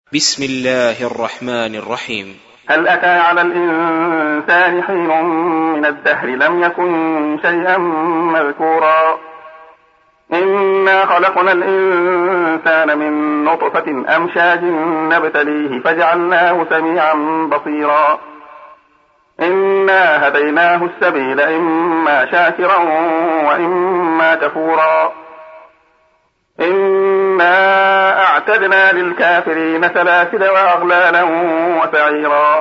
بسم الله الرحمن الرحيم. هل أتى على الإنسان حين من الدهر لم يكن شيئا مذكورا إنا خلقنا الإنسان من نطفة أمشاج نبتليه فجعلناه سميعا بصيرا إنا هديناه السبيل إما شاكرا وإما كفورا إنا أعتدنا للكافرين سلاسل وأغلالا وسعيرا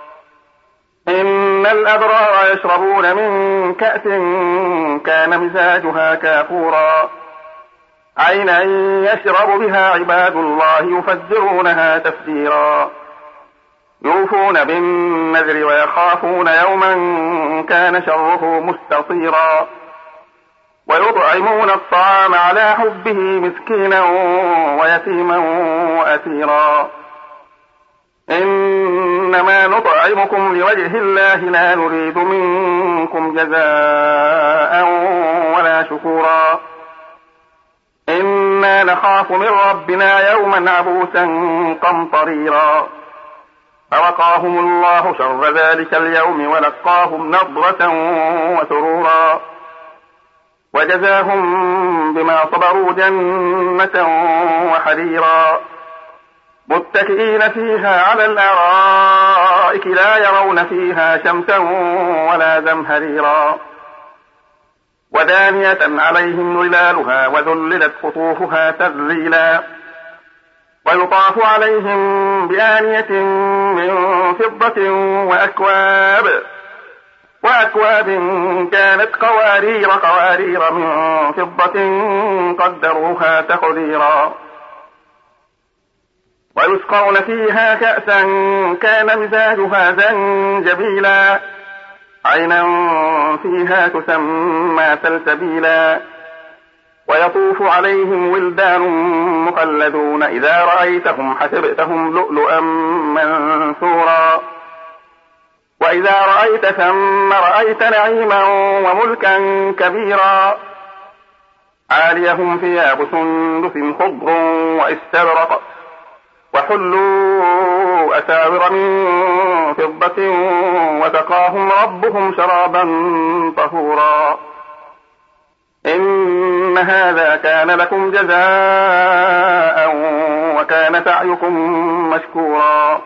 إن الأبرار يشربون من كأس كان مزاجها كافورا عينا يشرب بها عباد الله يفجرونها تفجيرا يوفون بالنذر ويخافون يوما كان شره مستطيرا ويطعمون الطعام على حبه مسكينا ويتيما وأسيرا إنما نطعمكم لوجه الله لا نريد منكم جزاء ولا شكورا إنا نخاف من ربنا يوما عبوسا قمطريرا فوقاهم الله شر ذلك اليوم ولقاهم نضرة وسرورا وجزاهم بما صبروا جنة وحريرا متكئين فيها على الأرائك لا يرون فيها شمسا ولا زمهريرا ودانية عليهم ظلالها وذللت قطوفها تذليلا ويطاف عليهم بآنية من فضة وأكواب كانت قوارير من فضة قدروها تقديرا ويسقون فيها كأسا كان مزاجها زنجبيلا عينا فيها تسمى سلسبيلا ويطوف عليهم ولدان مخلدون إذا رأيتهم حسبتهم لؤلؤا منثورا وإذا رأيت ثم رأيت نعيما وملكا كبيرا عاليهم ثياب سندس خضر واستبرق وحلوا أساور من فضة وسقاهم ربهم شرابا طهورا إن هذا كان لكم جزاء وكان سعيكم مشكورا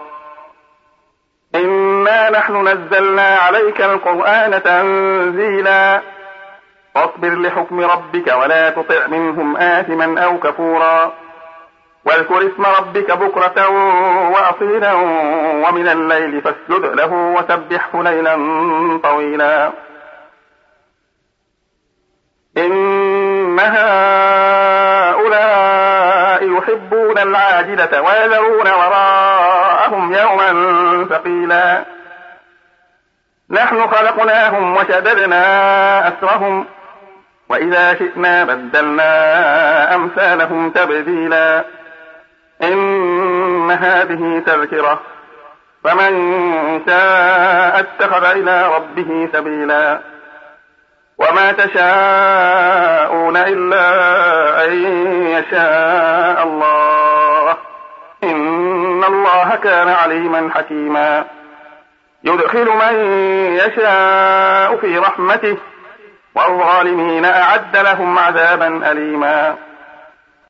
إنا نحن نزلنا عليك القرآن تنزيلا فاصبر لحكم ربك ولا تطع منهم آثما أو كفورا واذكر اسم ربك بكرة وأصيلا ومن الليل فاسجد له وسبحه ليلا طويلا إن هؤلاء يحبون العاجلة ويذرون وراءهم يوما ثقيلا نحن خلقناهم وشددنا أسرهم وإذا شئنا بدلنا أمثالهم تبديلا إن هذه تذكرة فمن شاء اتخذ إلى ربه سبيلا وما تشاءون إلا أن يشاء الله إن الله كان عليما حكيما يدخل من يشاء في رحمته والظالمين أعد لهم عذابا أليما